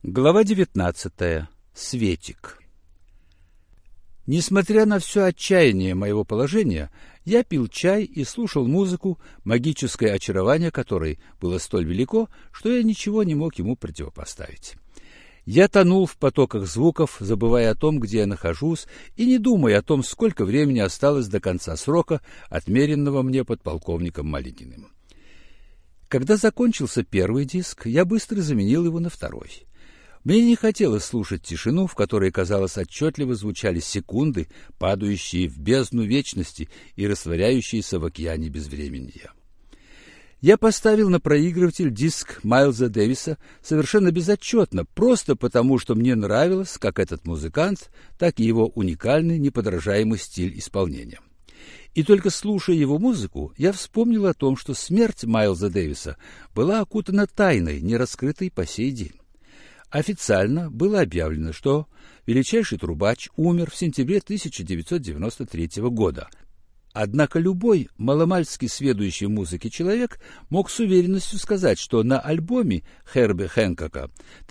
Глава 19. Светик. Несмотря на все отчаяние моего положения, я пил чай и слушал музыку, магическое очарование которой было столь велико, что я ничего не мог ему противопоставить. Я тонул в потоках звуков, забывая о том, где я нахожусь, и не думая о том, сколько времени осталось до конца срока, отмеренного мне подполковником Малининым. Когда закончился первый диск, я быстро заменил его на второй. Мне не хотелось слушать тишину, в которой, казалось, отчетливо звучали секунды, падающие в бездну вечности и растворяющиеся в океане безвременья. Я поставил на проигрыватель диск Майлза Дэвиса совершенно безотчетно, просто потому, что мне нравилось как этот музыкант, так и его уникальный, неподражаемый стиль исполнения. И только слушая его музыку, я вспомнил о том, что смерть Майлза Дэвиса была окутана тайной, не раскрытой по сей день. Официально было объявлено, что величайший трубач умер в сентябре 1993 года. Однако любой маломальски сведущий в музыке человек мог с уверенностью сказать, что на альбоме Херби Хэнкока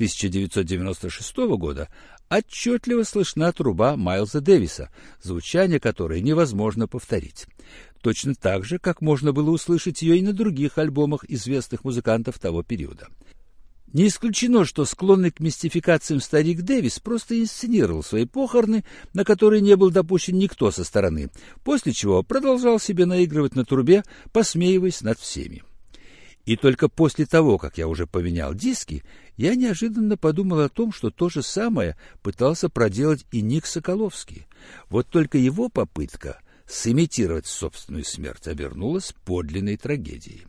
1996 года отчетливо слышна труба Майлза Дэвиса, звучание которой невозможно повторить. Точно так же, как можно было услышать ее и на других альбомах известных музыкантов того периода. Не исключено, что склонный к мистификациям старик Дэвис просто инсценировал свои похороны, на которые не был допущен никто со стороны, после чего продолжал себе наигрывать на трубе, посмеиваясь над всеми. И только после того, как я уже поменял диски, я неожиданно подумал о том, что то же самое пытался проделать и Ник Соколовский. Вот только его попытка сымитировать собственную смерть обернулась подлинной трагедией.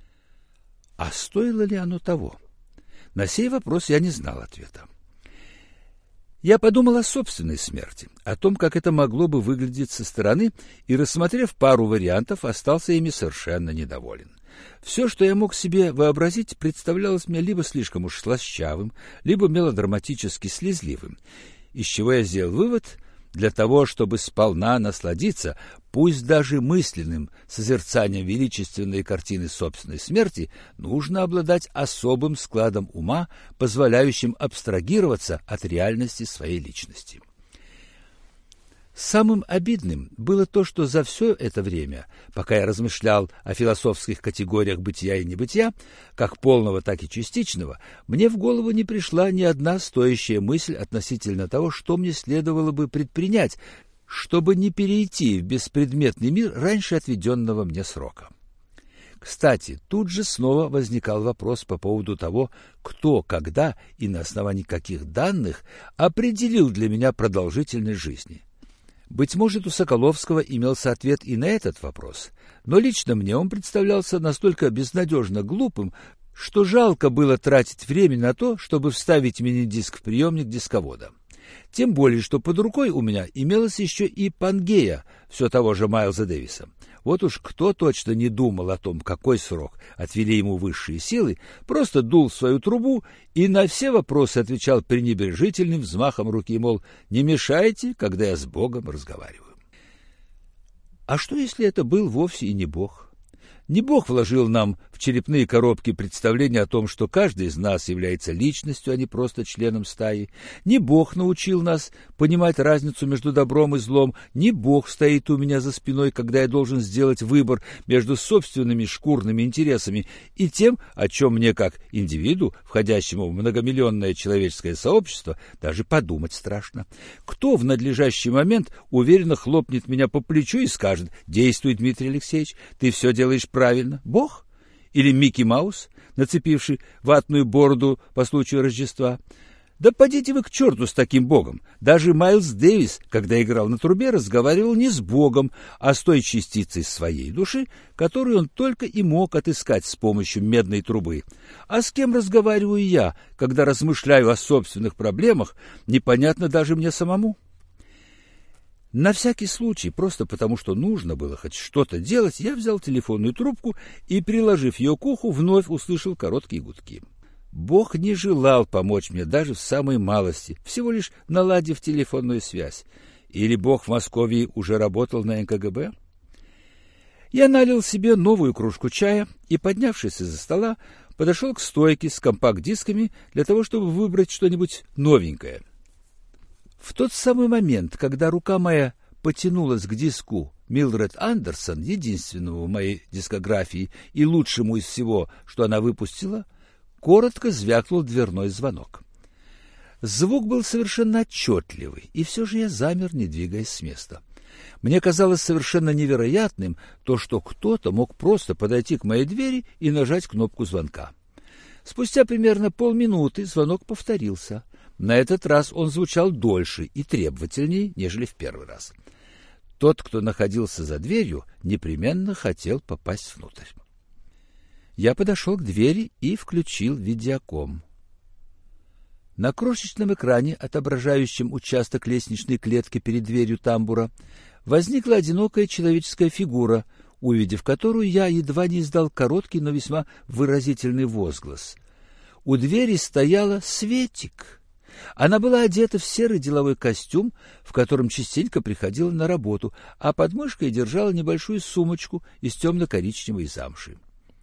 А стоило ли оно того? На сей вопрос я не знал ответа. Я подумал о собственной смерти, о том, как это могло бы выглядеть со стороны, и, рассмотрев пару вариантов, остался ими совершенно недоволен. Все, что я мог себе вообразить, представлялось мне либо слишком уж слащавым, либо мелодраматически слезливым, из чего я сделал вывод: для того, чтобы сполна насладиться, пусть даже мысленным созерцанием величественной картины собственной смерти, нужно обладать особым складом ума, позволяющим абстрагироваться от реальности своей личности. Самым обидным было то, что за все это время, пока я размышлял о философских категориях бытия и небытия, как полного, так и частичного, мне в голову не пришла ни одна стоящая мысль относительно того, что мне следовало бы предпринять, чтобы не перейти в беспредметный мир раньше отведенного мне срока. Кстати, тут же снова возникал вопрос по поводу того, кто, когда и на основании каких данных определил для меня продолжительность жизни. Быть может, у Соколовского имелся ответ и на этот вопрос, но лично мне он представлялся настолько безнадежно глупым, что жалко было тратить время на то, чтобы вставить мини-диск в приемник дисковода. Тем более, что под рукой у меня имелась еще и Пангея, все того же Майлза Дэвиса. Вот уж кто точно не думал о том, какой срок отвели ему высшие силы, просто дул в свою трубу и на все вопросы отвечал пренебрежительным взмахом руки, мол, не мешайте, когда я с Богом разговариваю. А что, если это был вовсе и не Бог? Не Бог вложил нам в черепные коробки представление о том, что каждый из нас является личностью, а не просто членом стаи. Не Бог научил нас понимать разницу между добром и злом. Не Бог стоит у меня за спиной, когда я должен сделать выбор между собственными шкурными интересами и тем, о чем мне, как индивиду, входящему в многомиллионное человеческое сообщество, даже подумать страшно. Кто в надлежащий момент уверенно хлопнет меня по плечу и скажет: «Действуй, Дмитрий Алексеевич, ты все делаешь правильно»? Бог? Или Микки Маус, нацепивший ватную бороду по случаю Рождества? Да подите вы к черту с таким Богом! Даже Майлз Дэвис, когда играл на трубе, разговаривал не с Богом, а с той частицей своей души, которую он только и мог отыскать с помощью медной трубы. А с кем разговариваю я, когда размышляю о собственных проблемах, непонятно даже мне самому. На всякий случай, просто потому что нужно было хоть что-то делать, я взял телефонную трубку и, приложив ее к уху, вновь услышал короткие гудки. Бог не желал помочь мне даже в самой малости, всего лишь наладив телефонную связь. Или Бог в Москве уже работал на НКГБ? Я налил себе новую кружку чая и, поднявшись из-за стола, подошел к стойке с компакт-дисками для того, чтобы выбрать что-нибудь новенькое. В тот самый момент, когда рука моя потянулась к диску Милдред Андерсон, единственному в моей дискографии и лучшему из всего, что она выпустила, коротко звякнул дверной звонок. Звук был совершенно отчетливый, и все же я замер, не двигаясь с места. Мне казалось совершенно невероятным то, что кто-то мог просто подойти к моей двери и нажать кнопку звонка. Спустя примерно полминуты звонок повторился. На этот раз он звучал дольше и требовательнее, нежели в первый раз. Тот, кто находился за дверью, непременно хотел попасть внутрь. Я подошел к двери и включил видеоком. На крошечном экране, отображающем участок лестничной клетки перед дверью тамбура, возникла одинокая человеческая фигура, увидев которую я едва не издал короткий, но весьма выразительный возглас. У двери стояла Светик. Она была одета в серый деловой костюм, в котором частенько приходила на работу, а под мышкой держала небольшую сумочку из темно-коричневой замши.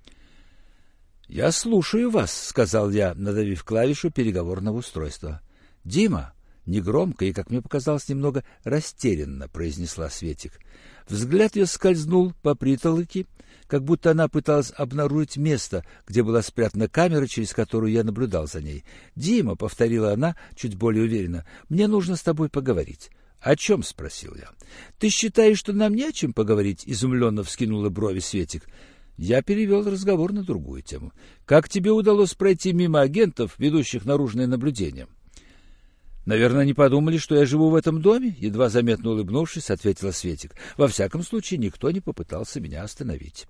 «Я слушаю вас», — сказал я, надавив клавишу переговорного устройства. «Дима», — негромко и, как мне показалось, немного растерянно произнесла Светик. Взгляд ее скользнул по притолоке, как будто она пыталась обнаружить место, где была спрятана камера, через которую я наблюдал за ней. «Дима», — повторила она чуть более уверенно, — «мне нужно с тобой поговорить». «О чем?» — спросил я. «Ты считаешь, что нам не о чем поговорить?» — изумленно вскинула брови Светик. Я перевел разговор на другую тему. «Как тебе удалось пройти мимо агентов, ведущих наружное наблюдение?» «Наверное, не подумали, что я живу в этом доме?» — едва заметно улыбнувшись, ответила Светик. «Во всяком случае, никто не попытался меня остановить».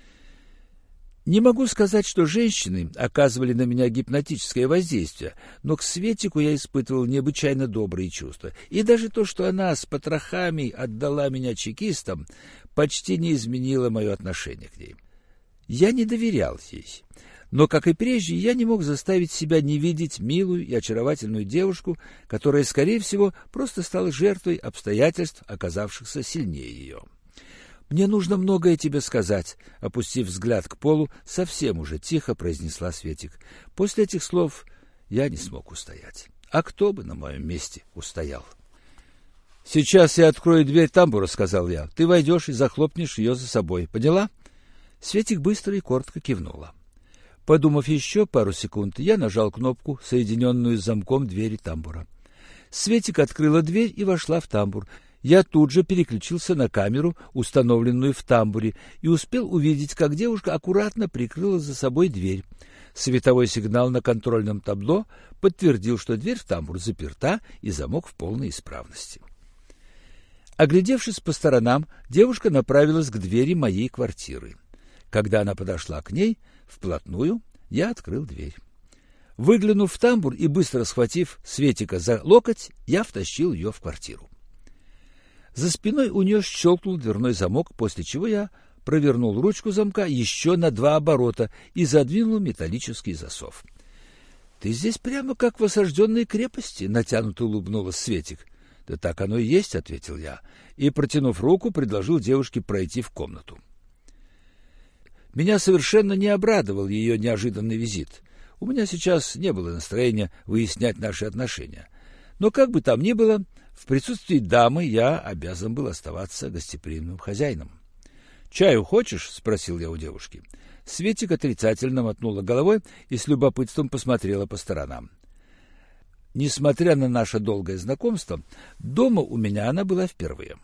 Не могу сказать, что женщины оказывали на меня гипнотическое воздействие, но к Светику я испытывал необычайно добрые чувства. И даже то, что она с потрохами отдала меня чекистам, почти не изменило мое отношение к ней. Я не доверял ей, но, как и прежде, я не мог заставить себя не видеть милую и очаровательную девушку, которая, скорее всего, просто стала жертвой обстоятельств, оказавшихся сильнее ее. «Мне нужно многое тебе сказать», — опустив взгляд к полу, совсем уже тихо произнесла Светик. После этих слов я не смог устоять. А кто бы на моем месте устоял? «Сейчас я открою дверь тамбура», — сказал я. «Ты войдешь и захлопнешь ее за собой. Поняла?» Светик быстро и коротко кивнула. Подумав еще пару секунд, я нажал кнопку, соединенную с замком двери тамбура. Светик открыла дверь и вошла в тамбур. Я тут же переключился на камеру, установленную в тамбуре, и успел увидеть, как девушка аккуратно прикрыла за собой дверь. Световой сигнал на контрольном табло подтвердил, что дверь в тамбур заперта и замок в полной исправности. Оглядевшись по сторонам, девушка направилась к двери моей квартиры. Когда она подошла к ней вплотную, я открыл дверь. Выглянув в тамбур и быстро схватив Светика за локоть, я втащил ее в квартиру. За спиной у нее щелкнул дверной замок, после чего я провернул ручку замка еще на 2 оборота и задвинул металлический засов. — Ты здесь прямо как в осажденной крепости, — натянуто улыбнулась Светик. — Да так оно и есть, — ответил я, и, протянув руку, предложил девушке пройти в комнату. Меня совершенно не обрадовал ее неожиданный визит. У меня сейчас не было настроения выяснять наши отношения. Но как бы там ни было, в присутствии дамы я обязан был оставаться гостеприимным хозяином. «Чаю хочешь?» — спросил я у девушки. Светик отрицательно мотнула головой и с любопытством посмотрела по сторонам. Несмотря на наше долгое знакомство, дома у меня она была впервые.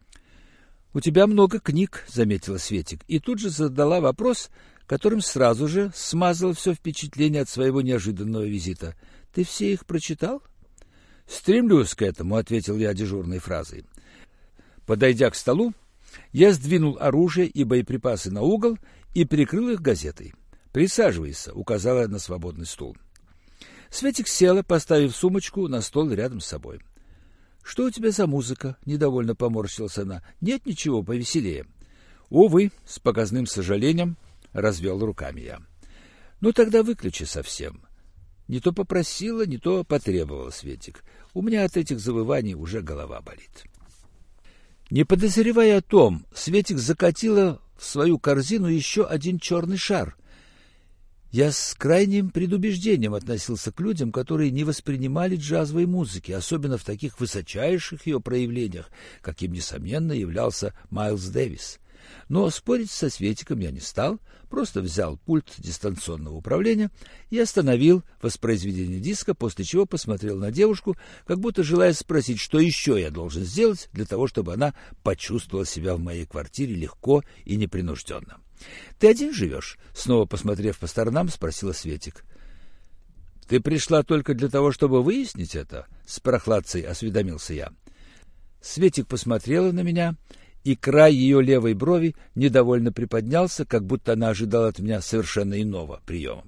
«У тебя много книг», — заметила Светик, и тут же задала вопрос, которым сразу же смазала все впечатление от своего неожиданного визита. «Ты все их прочитал?» «Стремлюсь к этому», — ответил я дежурной фразой. Подойдя к столу, я сдвинул оружие и боеприпасы на угол и прикрыл их газетой. «Присаживайся», — указала на свободный стул. Светик села, поставив сумочку на стол рядом с собой. «Что у тебя за музыка?» — недовольно поморщилась она. «Нет ничего повеселее?» «Увы», — с показным сожалением развел руками я. «Ну тогда выключи совсем». Не то попросила, не то потребовала Светик. У меня от этих завываний уже голова болит. Не подозревая о том, Светик закатила в свою корзину еще один черный шар. Я с крайним предубеждением относился к людям, которые не воспринимали джазовой музыки, особенно в таких высочайших ее проявлениях, каким, несомненно, являлся Майлз Дэвис. Но спорить со Светиком я не стал, просто взял пульт дистанционного управления и остановил воспроизведение диска, после чего посмотрел на девушку, как будто желая спросить, что еще я должен сделать для того, чтобы она почувствовала себя в моей квартире легко и непринужденно. «Ты один живешь?» — снова посмотрев по сторонам, спросила Светик. «Ты пришла только для того, чтобы выяснить это?» — с прохладцей осведомился я. Светик посмотрела на меня, и край ее левой брови недовольно приподнялся, как будто она ожидала от меня совершенно иного приема.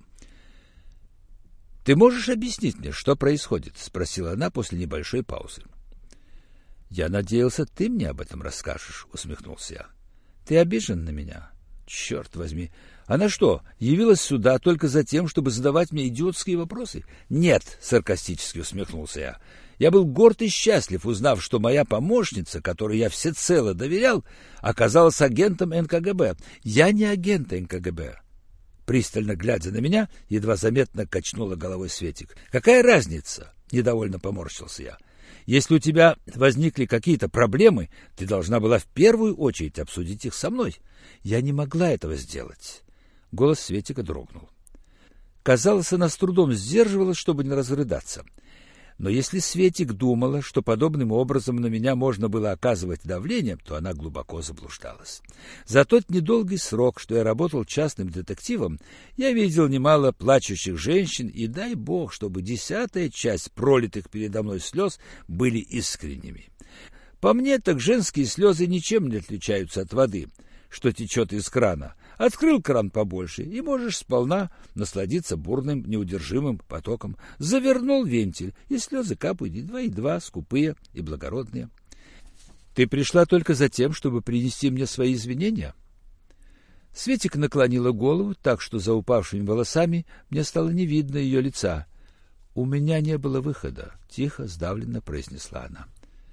«Ты можешь объяснить мне, что происходит?» — спросила она после небольшой паузы. «Я надеялся, ты мне об этом расскажешь», — усмехнулся я. «Ты обижен на меня?» «Черт возьми! Она что, явилась сюда только за тем, чтобы задавать мне идиотские вопросы?» «Нет», — саркастически усмехнулся я. «Я был горд и счастлив, узнав, что моя помощница, которой я всецело доверял, оказалась агентом НКГБ. Я не агент НКГБ». Пристально глядя на меня, едва заметно качнула головой Светик. «Какая разница?» — недовольно поморщился я. «Если у тебя возникли какие-то проблемы, ты должна была в первую очередь обсудить их со мной. Я не могла этого сделать». Голос Светика дрогнул. Казалось, она с трудом сдерживалась, чтобы не разрыдаться. Но если Светик думала, что подобным образом на меня можно было оказывать давление, то она глубоко заблуждалась. За тот недолгий срок, что я работал частным детективом, я видел немало плачущих женщин, и дай бог, чтобы 10-я часть пролитых передо мной слез были искренними. По мне, так женские слезы ничем не отличаются от воды, что течет из крана. Открыл кран побольше, и можешь сполна насладиться бурным, неудержимым потоком. Завернул вентиль, и слезы капают едва-едва, скупые и благородные. «Ты пришла только за тем, чтобы принести мне свои извинения?» Светик наклонила голову так, что за упавшими волосами мне стало не видно ее лица. «У меня не было выхода», — тихо, сдавленно произнесла она.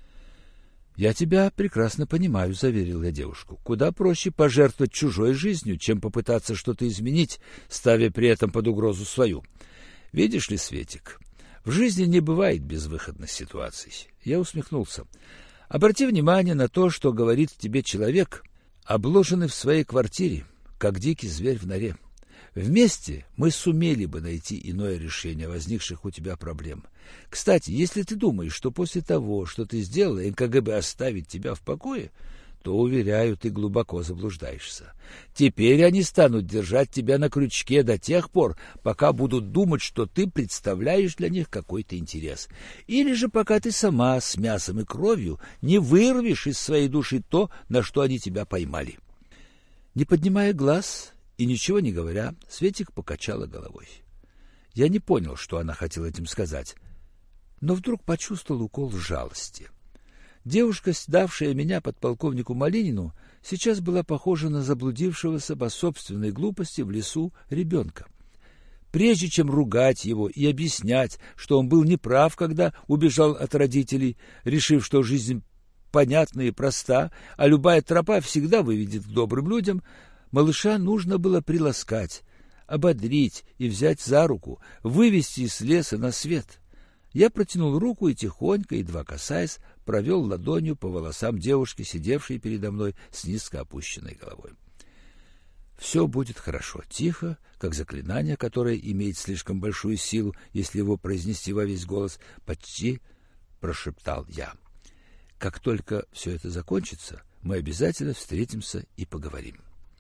«Я тебя прекрасно понимаю», — заверил я девушку. «Куда проще пожертвовать чужой жизнью, чем попытаться что-то изменить, ставя при этом под угрозу свою. Видишь ли, Светик, в жизни не бывает безвыходных ситуаций». Я усмехнулся. «Обрати внимание на то, что говорит тебе человек, обложенный в своей квартире, как дикий зверь в норе. Вместе мы сумели бы найти иное решение возникших у тебя проблем. Кстати, если ты думаешь, что после того, что ты сделала, НКГБ оставит тебя в покое, то, уверяю, ты глубоко заблуждаешься. Теперь они станут держать тебя на крючке до тех пор, пока будут думать, что ты представляешь для них какой-то интерес. Или же пока ты сама с мясом и кровью не вырвешь из своей души то, на что они тебя поймали». Не поднимая глаз и ничего не говоря, Светик покачала головой. Я не понял, что она хотела этим сказать, но вдруг почувствовал укол жалости. Девушка, сдавшая меня подполковнику Малинину, сейчас была похожа на заблудившегося по собственной глупости в лесу ребенка. Прежде чем ругать его и объяснять, что он был неправ, когда убежал от родителей, решив, что жизнь понятна и проста, а любая тропа всегда выведет к добрым людям, малыша нужно было приласкать, ободрить и взять за руку, вывести из леса на свет. Я протянул руку и тихонько, едва касаясь, провел ладонью по волосам девушки, сидевшей передо мной с низко опущенной головой. «Все будет хорошо», — тихо, как заклинание, которое имеет слишком большую силу, если его произнести во весь голос, почти прошептал я. «Как только все это закончится, мы обязательно встретимся и поговорим».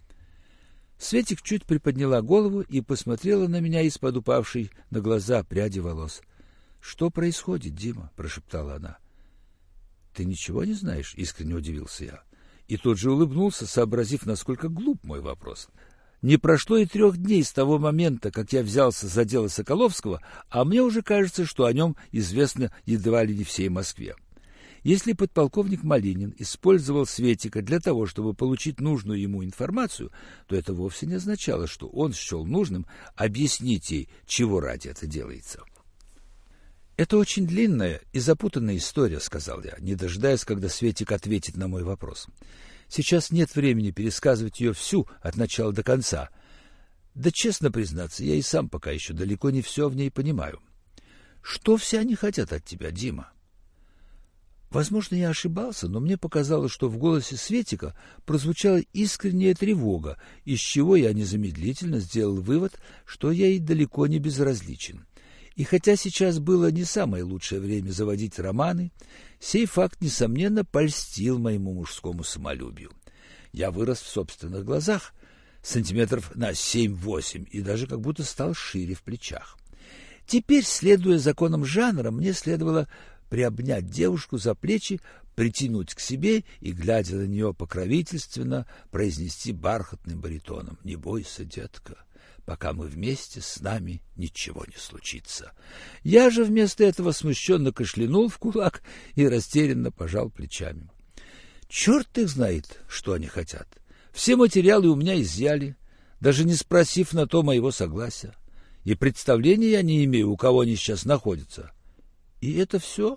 Светик чуть приподняла голову и посмотрела на меня из-под упавшей на глаза пряди волос. «Что происходит, Дима?» — прошептала она. «Ты ничего не знаешь?» — искренне удивился я. И тут же улыбнулся, сообразив, насколько глуп мой вопрос. Не прошло и 3 дней с того момента, как я взялся за дело Соколовского, а мне уже кажется, что о нем известно едва ли не всей Москве. Если подполковник Малинин использовал Светика для того, чтобы получить нужную ему информацию, то это вовсе не означало, что он счел нужным объяснить ей, чего ради это делается. «Это очень длинная и запутанная история», — сказал я, не дожидаясь, когда Светик ответит на мой вопрос. «Сейчас нет времени пересказывать ее всю от начала до конца. Да, честно признаться, я и сам пока еще далеко не все в ней понимаю. Что все они хотят от тебя, Дима? Возможно, я ошибался, но мне показалось, что в голосе Светика прозвучала искренняя тревога, из чего я незамедлительно сделал вывод, что я ей далеко не безразличен. И хотя сейчас было не самое лучшее время заводить романы, сей факт, несомненно, польстил моему мужскому самолюбию. Я вырос в собственных глазах сантиметров на 7-8 и даже как будто стал шире в плечах. Теперь, следуя законам жанра, мне следовало приобнять девушку за плечи, притянуть к себе и, глядя на нее покровительственно, произнести бархатным баритоном: «Не бойся, детка, пока мы вместе, с нами ничего не случится». Я же вместо этого смущенно кашлянул в кулак и растерянно пожал плечами. Черт их знает, что они хотят. Все материалы у меня изъяли, даже не спросив на то моего согласия. И представления я не имею, у кого они сейчас находятся. И это все?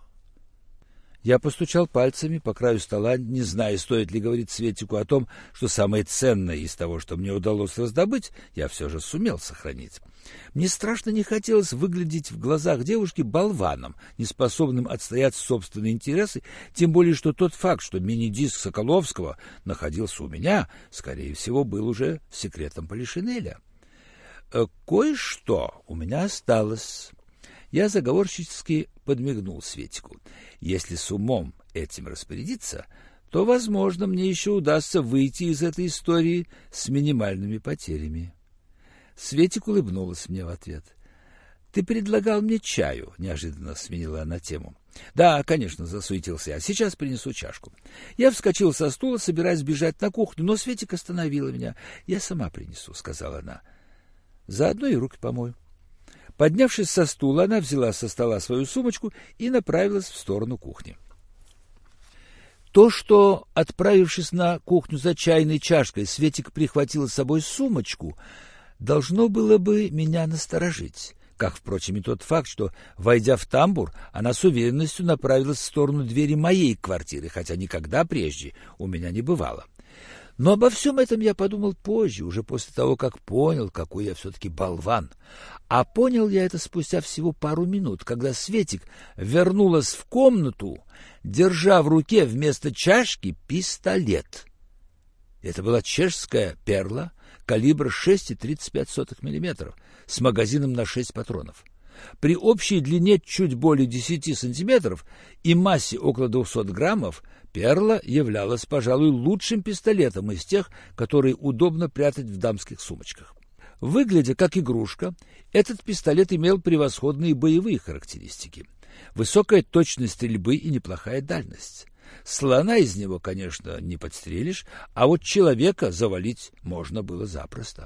Я постучал пальцами по краю стола, не зная, стоит ли говорить Светику о том, что самое ценное из того, что мне удалось раздобыть, я все же сумел сохранить. Мне страшно не хотелось выглядеть в глазах девушки болваном, неспособным отстоять собственные интересы, тем более, что тот факт, что мини-диск Соколовского находился у меня, скорее всего, был уже секретом Полишинеля. Кое-что у меня осталось. Я заговорщически подмигнул Светику. Если с умом этим распорядиться, то, возможно, мне еще удастся выйти из этой истории с минимальными потерями. Светик улыбнулась мне в ответ. — Ты предлагал мне чаю, — неожиданно сменила она тему. — Да, конечно, — засуетился я. — Сейчас принесу чашку. Я вскочил со стула, собираясь бежать на кухню, но Светик остановила меня. — Я сама принесу, — сказала она. — Заодно и руки помою. Поднявшись со стула, она взяла со стола свою сумочку и направилась в сторону кухни. То, что, отправившись на кухню за чайной чашкой, Светик прихватила с собой сумочку, должно было бы меня насторожить, как, впрочем, и тот факт, что, войдя в тамбур, она с уверенностью направилась в сторону двери моей квартиры, хотя никогда прежде у меня не бывало. Но обо всем этом я подумал позже, уже после того, как понял, какой я все-таки болван. А понял я это спустя всего пару минут, когда Светик вернулась в комнату, держа в руке вместо чашки пистолет. Это была чешская перла калибра 6,35 мм с магазином на 6 патронов. При общей длине чуть более 10 сантиметров и массе около 200 граммов перла являлась, пожалуй, лучшим пистолетом из тех, которые удобно прятать в дамских сумочках. Выглядя как игрушка, этот пистолет имел превосходные боевые характеристики. Высокая точность стрельбы и неплохая дальность. Слона из него, конечно, не подстрелишь, а вот человека завалить можно было запросто.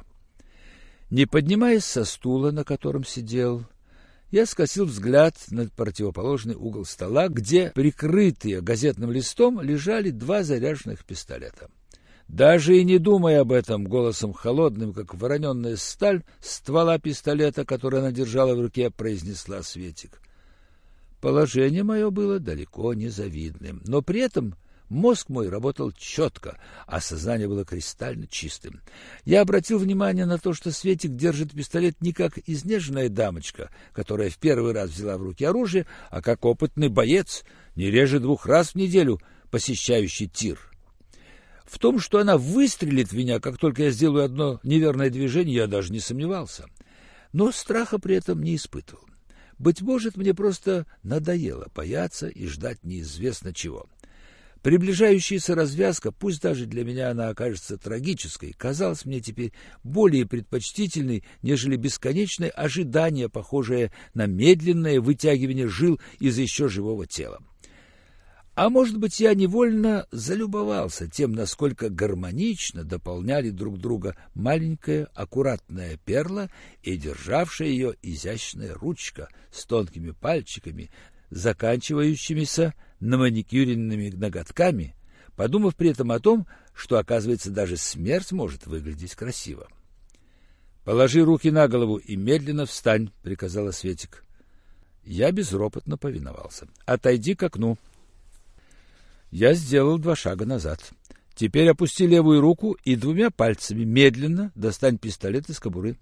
Не поднимаясь со стула, на котором сидел, я скосил взгляд на противоположный угол стола, где, прикрытые газетным листом, лежали 2 заряженных пистолета. Даже и не думая об этом, голосом холодным, как вороненная сталь, ствола пистолета, который она держала в руке, произнесла Светик. Положение мое было далеко не завидным, но при этом мозг мой работал четко, а сознание было кристально чистым. Я обратил внимание на то, что Светик держит пистолет не как изнеженная дамочка, которая в первый раз взяла в руки оружие, а как опытный боец, не реже 2 раз в неделю посещающий тир. В том, что она выстрелит в меня, как только я сделаю одно неверное движение, я даже не сомневался. Но страха при этом не испытывал. Быть может, мне просто надоело бояться и ждать неизвестно чего. Приближающаяся развязка, пусть даже для меня она окажется трагической, казалась мне теперь более предпочтительной, нежели бесконечное ожидание, похожее на медленное вытягивание жил из еще живого тела. А может быть, я невольно залюбовался тем, насколько гармонично дополняли друг друга маленькая аккуратная перла и державшая ее изящная ручка с тонкими пальчиками, заканчивающимися на маникюренными ноготками, подумав при этом о том, что, оказывается, даже смерть может выглядеть красиво. — Положи руки на голову и медленно встань, — приказала Светик. Я безропотно повиновался. — Отойди к окну. Я сделал 2 шага назад. Теперь опусти левую руку и двумя пальцами медленно достань пистолет из кобуры.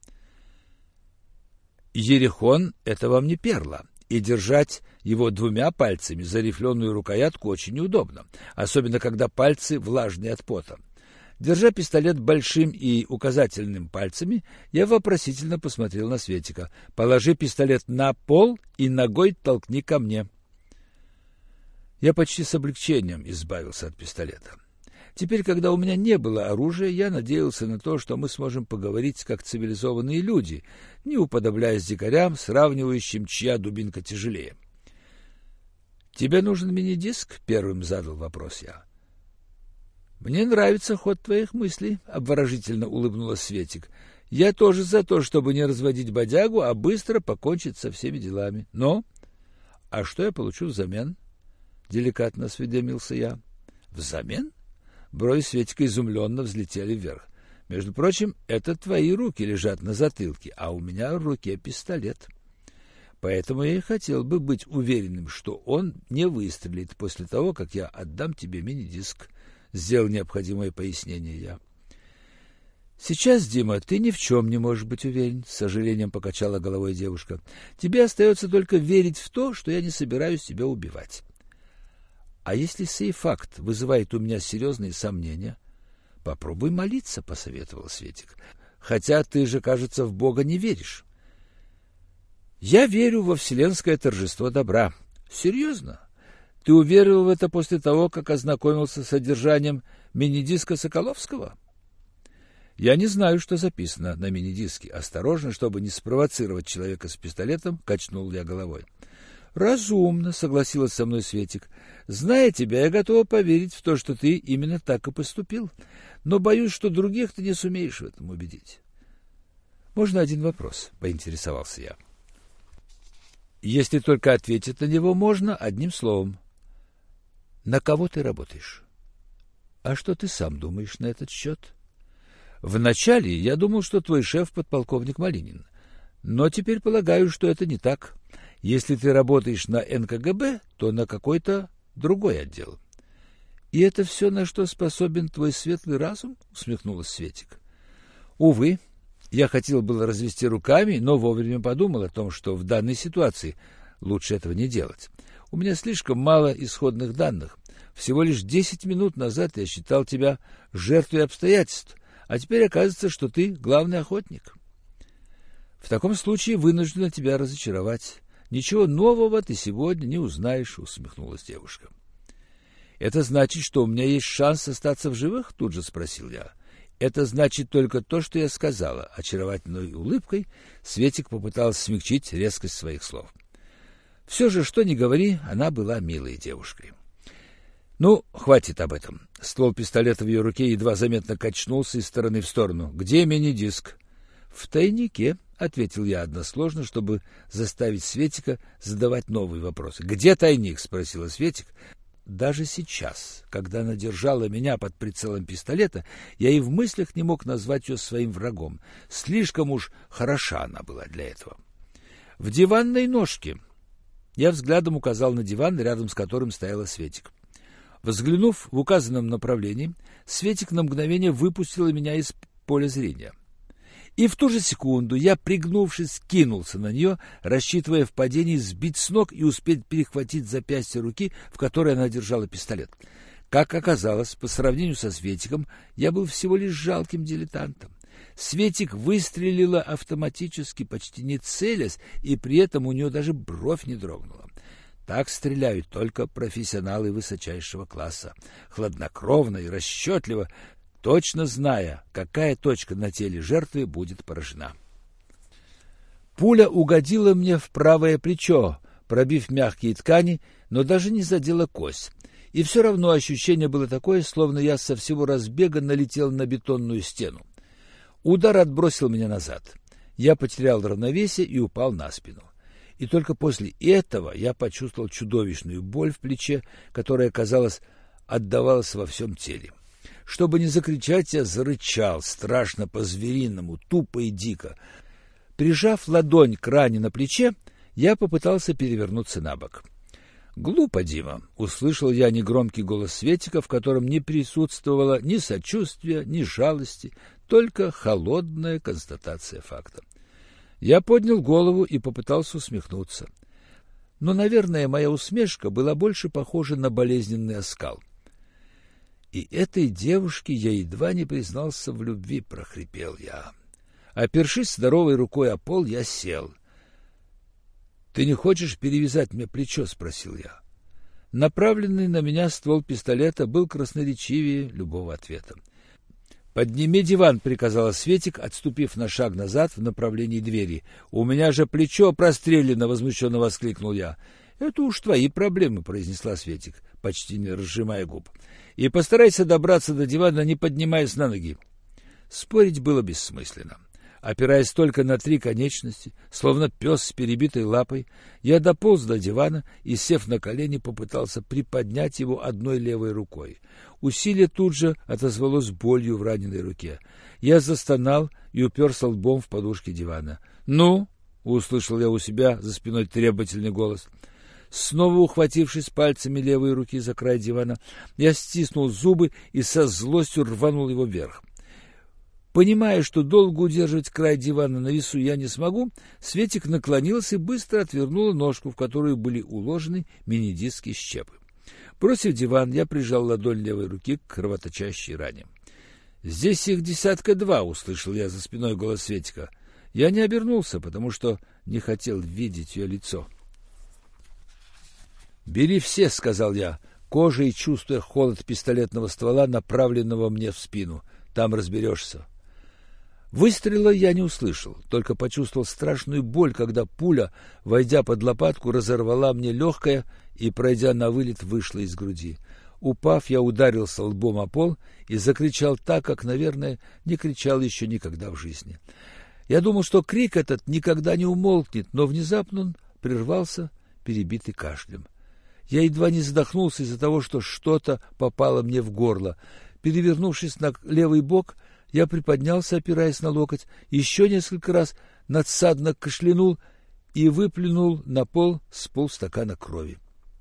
Ерехон — это вам не перла, и держать его двумя пальцами за рифленую рукоятку очень неудобно, особенно когда пальцы влажные от пота. Держа пистолет большим и указательным пальцами, я вопросительно посмотрел на Светика. «Положи пистолет на пол и ногой толкни ко мне». Я почти с облегчением избавился от пистолета. Теперь, когда у меня не было оружия, я надеялся на то, что мы сможем поговорить как цивилизованные люди, не уподобляясь дикарям, сравнивающим, чья дубинка тяжелее. «Тебе нужен мини-диск?» — первым задал вопрос я. «Мне нравится ход твоих мыслей», — обворожительно улыбнулась Светик. «Я тоже за то, чтобы не разводить бодягу, а быстро покончить со всеми делами. Но...» «А что я получу взамен?» — деликатно осведомился я. «Взамен?» Брови Светика изумленно взлетели вверх. «Между прочим, это твои руки лежат на затылке, а у меня в руке пистолет. Поэтому я и хотел бы быть уверенным, что он не выстрелит после того, как я отдам тебе мини-диск». Сделал необходимое пояснение я. «Сейчас, Дима, ты ни в чем не можешь быть уверен», — с сожалением покачала головой девушка. «Тебе остается только верить в то, что я не собираюсь тебя убивать. А если сей факт вызывает у меня серьезные сомнения, попробуй молиться», — посоветовал Светик. «Хотя ты же, кажется, в Бога не веришь». «Я верю во вселенское торжество добра». «Серьезно? Ты уверовал в это после того, как ознакомился с содержанием мини-диска Соколовского?» «Я не знаю, что записано на мини-диске. Осторожно, чтобы не спровоцировать человека с пистолетом», — качнул я головой. «Разумно», — согласилась со мной Светик. «Зная тебя, я готова поверить в то, что ты именно так и поступил. Но боюсь, что других ты не сумеешь в этом убедить». «Можно один вопрос?» — поинтересовался я. «Если только ответить на него можно одним словом. На кого ты работаешь? А что ты сам думаешь на этот счет?» «Вначале я думал, что твой шеф подполковник Малинин. Но теперь полагаю, что это не так. Если ты работаешь на НКГБ, то на какой-то другой отдел». «И это все, на что способен твой светлый разум?» — усмехнулась Светик. «Увы, я хотел было развести руками, но вовремя подумал о том, что в данной ситуации лучше этого не делать. У меня слишком мало исходных данных. Всего лишь 10 минут назад я считал тебя жертвой обстоятельств, а теперь оказывается, что ты главный охотник. В таком случае вынуждена тебя разочаровать. Ничего нового ты сегодня не узнаешь», — усмехнулась девушка. «Это значит, что у меня есть шанс остаться в живых?» — тут же спросил я. «Это значит только то, что я сказала». Очаровательной улыбкой Светик попыталась смягчить резкость своих слов. Все же, что ни говори, она была милой девушкой. «Ну, хватит об этом». Ствол пистолета в ее руке едва заметно качнулся из стороны в сторону. «Где мини-диск?» «В тайнике», — ответил я односложно, чтобы заставить Светика задавать новые вопросы. «Где тайник?» — спросила Светик. Даже сейчас, когда она держала меня под прицелом пистолета, я и в мыслях не мог назвать ее своим врагом. Слишком уж хороша она была для этого. «В диванной ножке». Я взглядом указал на диван, рядом с которым стояла Светик. Взглянув в указанном направлении, Светик на мгновение выпустила меня из поля зрения. И в ту же секунду я, пригнувшись, кинулся на нее, рассчитывая в падении сбить с ног и успеть перехватить запястье руки, в которой она держала пистолет. Как оказалось, по сравнению со Светиком, я был всего лишь жалким дилетантом. Светик выстрелила автоматически, почти не целясь, и при этом у нее даже бровь не дрогнула. Так стреляют только профессионалы высочайшего класса, хладнокровно и расчетливо, точно зная, какая точка на теле жертвы будет поражена. Пуля угодила мне в правое плечо, пробив мягкие ткани, но даже не задела кость. И все равно ощущение было такое, словно я со всего разбега налетел на бетонную стену. Удар отбросил меня назад. Я потерял равновесие и упал на спину. И только после этого я почувствовал чудовищную боль в плече, которая, казалось, отдавалась во всем теле. Чтобы не закричать, я зарычал, страшно по-звериному, тупо и дико. Прижав ладонь к ране на плече, я попытался перевернуться на бок. «Глупо, Дима», — услышал я негромкий голос Светика, в котором не присутствовало ни сочувствия, ни жалости, только холодная констатация факта. Я поднял голову и попытался усмехнуться. Но, наверное, моя усмешка была больше похожа на болезненный оскал. «И этой девушке я едва не признался в любви», — прохрипел я. Опершись здоровой рукой о пол, я сел. «Ты не хочешь перевязать мне плечо?» — спросил я. Направленный на меня ствол пистолета был красноречивее любого ответа. «Подними диван», — приказала Светик, отступив на шаг назад в направлении двери. «У меня же плечо прострелено!» — возмущенно воскликнул я. «Это уж твои проблемы», — произнесла Светик, почти не разжимая губ. «И постарайся добраться до дивана, не поднимаясь на ноги». Спорить было бессмысленно. Опираясь только на 3 конечности, словно пес с перебитой лапой, я дополз до дивана и, сев на колени, попытался приподнять его одной левой рукой. Усилие тут же отозвалось болью в раненой руке. Я застонал и уперся лбом в подушки дивана. «Ну?» — услышал я у себя за спиной требовательный голос. Снова ухватившись пальцами левой руки за край дивана, я стиснул зубы и со злостью рванул его вверх. Понимая, что долго удерживать край дивана на весу я не смогу, Светик наклонился и быстро отвернула ножку, в которую были уложены мини-диски щепы. Бросив диван, я прижал ладонь левой руки к кровоточащей ране. «Здесь их 2 — услышал я за спиной голос Светика. Я не обернулся, потому что не хотел видеть ее лицо. «Бери все», — сказал я, кожей чувствуя холод пистолетного ствола, направленного мне в спину. «Там разберешься». Выстрела я не услышал, только почувствовал страшную боль, когда пуля, войдя под лопатку, разорвала мне легкое и, пройдя на вылет, вышла из груди. Упав, я ударился лбом о пол и закричал так, как, наверное, не кричал еще никогда в жизни. Я думал, что крик этот никогда не умолкнет, но внезапно он прервался, перебитый кашлем. Я едва не задохнулся из-за того, что что-то попало мне в горло. Перевернувшись на левый бок, я приподнялся, опираясь на локоть, еще несколько раз надсадно кашлянул и выплюнул на пол с полстакана крови.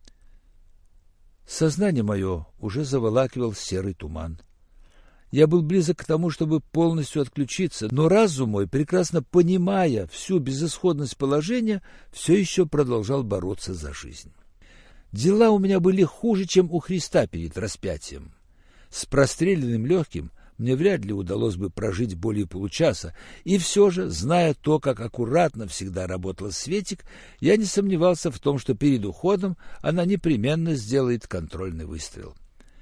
Сознание мое уже заволакивал серый туман. Я был близок к тому, чтобы полностью отключиться, но разум мой, прекрасно понимая всю безысходность положения, все еще продолжал бороться за жизнь. Дела у меня были хуже, чем у Христа перед распятием. С простреленным легким мне вряд ли удалось бы прожить более получаса, и все же, зная то, как аккуратно всегда работала Светик, я не сомневался в том, что перед уходом она непременно сделает контрольный выстрел.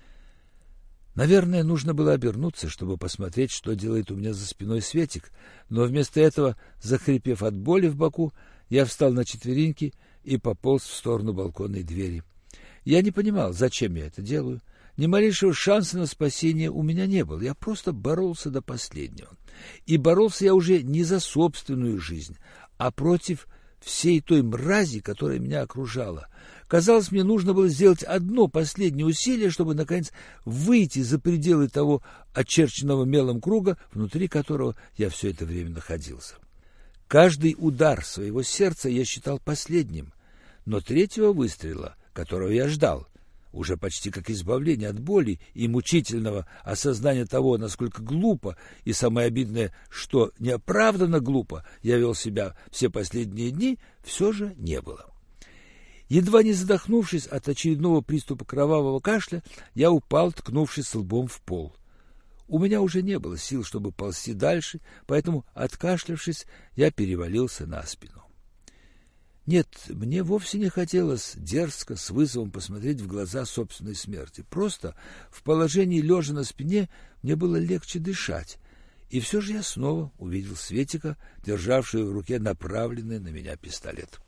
Наверное, нужно было обернуться, чтобы посмотреть, что делает у меня за спиной Светик, но вместо этого, захрипев от боли в боку, я встал на четвереньки и пополз в сторону балконной двери. Я не понимал, зачем я это делаю. Ни малейшего шанса на спасение у меня не было. Я просто боролся до последнего. И боролся я уже не за собственную жизнь, а против всей той мрази, которая меня окружала. Казалось, мне нужно было сделать одно последнее усилие, чтобы, наконец, выйти за пределы того очерченного мелом круга, внутри которого я все это время находился. Каждый удар своего сердца я считал последним, но 3-го выстрела, которого я ждал, уже почти как избавление от боли и мучительного осознания того, насколько глупо и, самое обидное, что неоправданно глупо я вел себя все последние дни, все же не было. Едва не задохнувшись от очередного приступа кровавого кашля, я упал, ткнувшись лбом в пол. У меня уже не было сил, чтобы ползти дальше, поэтому, откашлявшись, я перевалился на спину. Нет, мне вовсе не хотелось дерзко, с вызовом посмотреть в глаза собственной смерти. Просто в положении лежа на спине мне было легче дышать. И все же я снова увидел Светика, державшую в руке направленный на меня пистолет.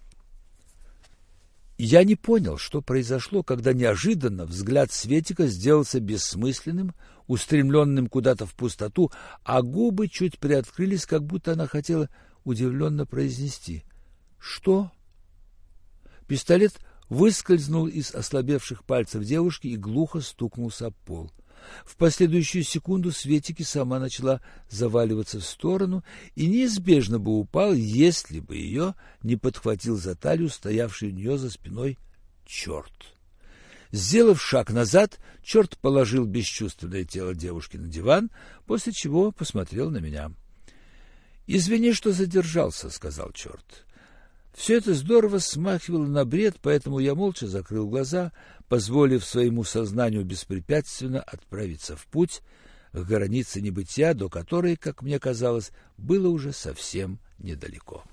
Я не понял, что произошло, когда неожиданно взгляд Светика сделался бессмысленным, устремленным куда-то в пустоту, а губы чуть приоткрылись, как будто она хотела удивленно произнести: «Что?». Пистолет выскользнул из ослабевших пальцев девушки и глухо стукнулся об пол. В последующую секунду Светик сама начала заваливаться в сторону и неизбежно бы упала, если бы ее не подхватил за талию стоявший у нее за спиной черт. Сделав шаг назад, черт положил бесчувственное тело девушки на диван, после чего посмотрел на меня. «Извини, что задержался», — сказал черт. Все это здорово смахивало на бред, поэтому я молча закрыл глаза, позволив своему сознанию беспрепятственно отправиться в путь к границе небытия, до которой, как мне казалось, было уже совсем недалеко.